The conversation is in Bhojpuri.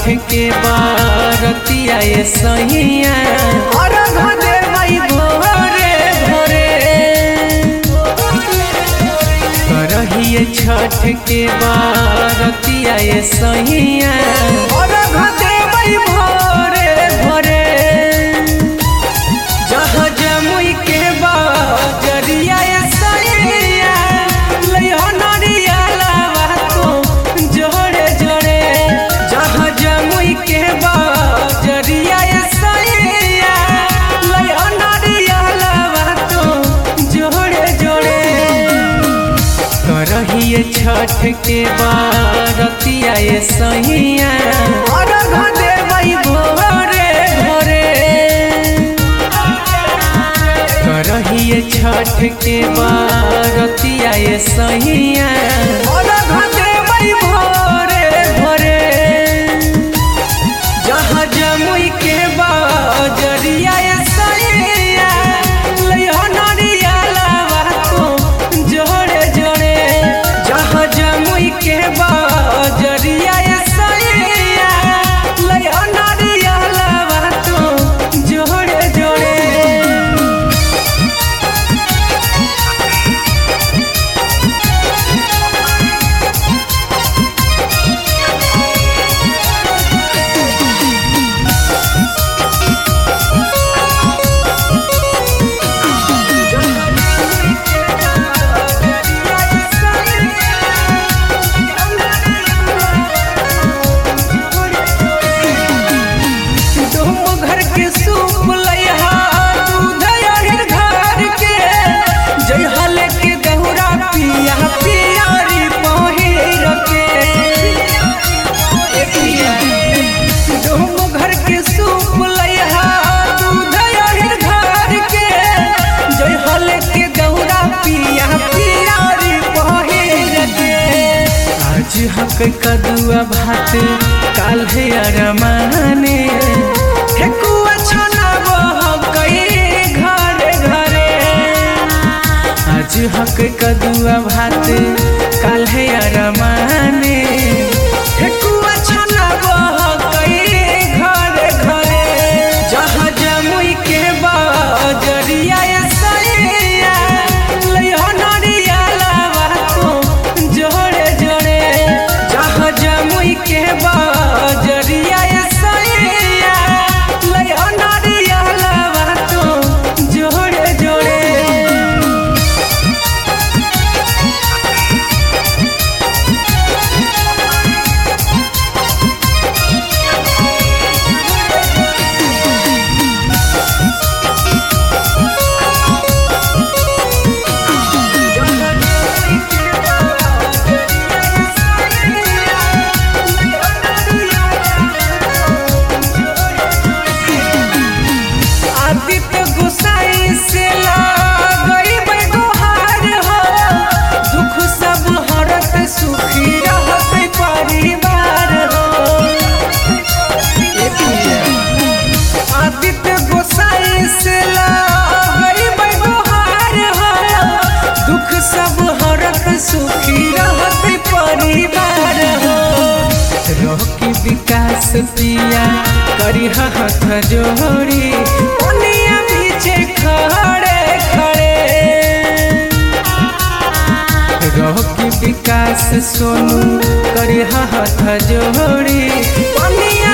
के बारतिया ये सैया अर्घ देबै भोरे भोरे करहिए छठ के बारतिया ये सैया अर्घ देबै भोरे भोरे जहाँ जमुई के बजरिया ये सैया लइहो नरियलवा तो जोड़े जोड़े जहाँ जमुई के बजरिया ये सैया लइहो नरियलवा तो जोड़े जोड़े करहिए छठ के बारतिया ये सैया अर्घ देबै भोरे भोरे करहिए छठ के बारतिया ये सैया अर्घ देबै भोरे भोरे जहाँ जमुई के बजरिया ये सैया लइहो नरियलवा तो जोड़े जोड़े जहाँ जमुई के बजरिया ये सैया लइहो नरियलवा तो जोड़े जोड़े घर के सूप लइहा दूध अहिर घर के जइहा लेके दहुरा पिया पियारी पहिर के घर के सूप लइहा दूध अहिर घर के जइहा लेके दहुरा पिया पियारी पहिर के आज हक कदुआ भात काल है अरमाने ठेकुआ छनाबो कई घरे घरे आज हक कदुआ भात काल है अरमाने ठेकुआ छनाबो कई घरे घरे जहाँ जमुई के बजरिया ये सैया लइहो नरियलवा तो जोड़े जोड़े जहाँ जमुई के बजरिया ये सैया लइहो नरियलवा तो जोड़े जोड़े आदित्य गोसाई से लगइबै गुहार हो दुख सब हरत सुखी रहत परिवार हो आदित्य गोसाई से लगइबै गुहार हो दुख सब हरत सुखी रहत परिवार हो रोकी विकास पिया करी हाथ जोड़ी ओनिया पीछे खड़े खड़े रोकी विकास सोनू करी हाथ जोड़ी ओनिया